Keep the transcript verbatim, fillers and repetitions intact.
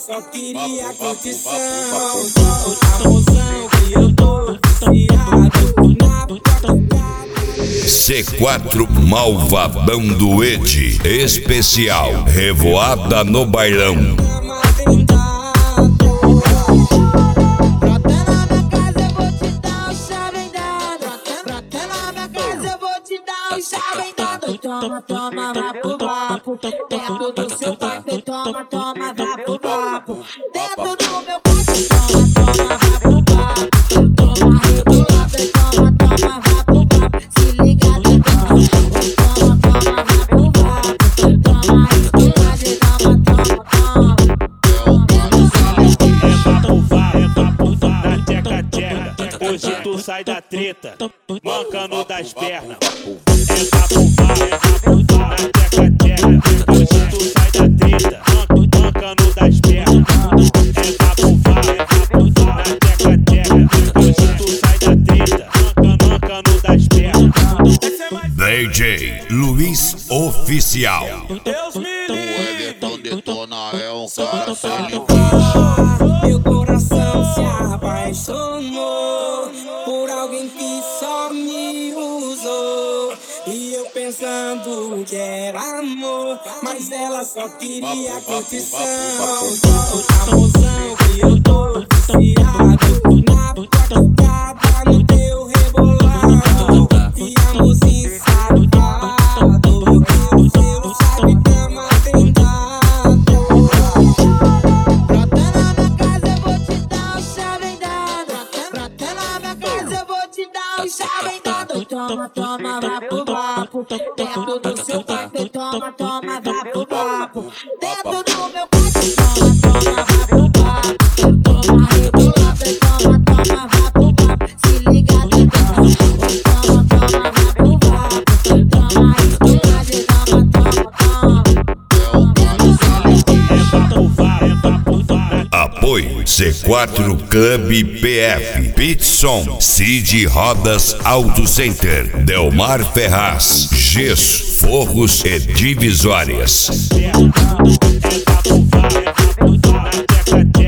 só queria curtição. A emoção que eu tô viciado na C quatro Malvadão do Ed, especial Revoada no Bailão. Toma, toma, vá pro papo. Dentro do seu quarto, toma, toma, vá pro papo. Dentro do meu quarto, toma, toma, vá pro papo. Toma rebolada, toma, toma, vá pro papo. Se liga, toma, toma, vá pro papo. Toma rebolada, toma, toma, toma. É papo, vá, na tcheca, tcheca. Hoje tu sai da treta, mancando das pernas. É papo, vá, é papo, vá, na tcheca, tcheca. Hoje tu sai da treta, mancando das pernas. É papo, vá, é papo, vá, na tcheca, tcheca. Hoje tu sai da treta, mancando das pernas. D J Luiz Oficial. Deus me livre. O Everton Detona é um cara sem Meu coração se apaixonou por alguém que só me usou. E eu pensando que era amor, mas ela só queria curtição. A emoção que eu tô viciado na batucada, no teu rebolado. E amor safado, o seu sabe cama tentado. Brota na minha casa, eu vou te dar um chave dado. Brota na minha casa, eu vou te dar um chave dado. Toma, toma, vá pro papo. Dentro do seu quarto, toma, toma, vá pro papo. Dentro do meu quarto, toma, toma, vá pro papo. Toma rebolada, toma, toma, vá pro papo. Se liga, toma, toma, toma, vá pro papo. Toma rebolada, toma, toma, toma. É papo, vá, é papo, vá. Apoio C quatro Club P F, Pitson, Cid Rodas Auto Center, Delmar Ferraz, Gesso, Forros e Divisórias. É papo, vá, é papo, vá, na tcheca,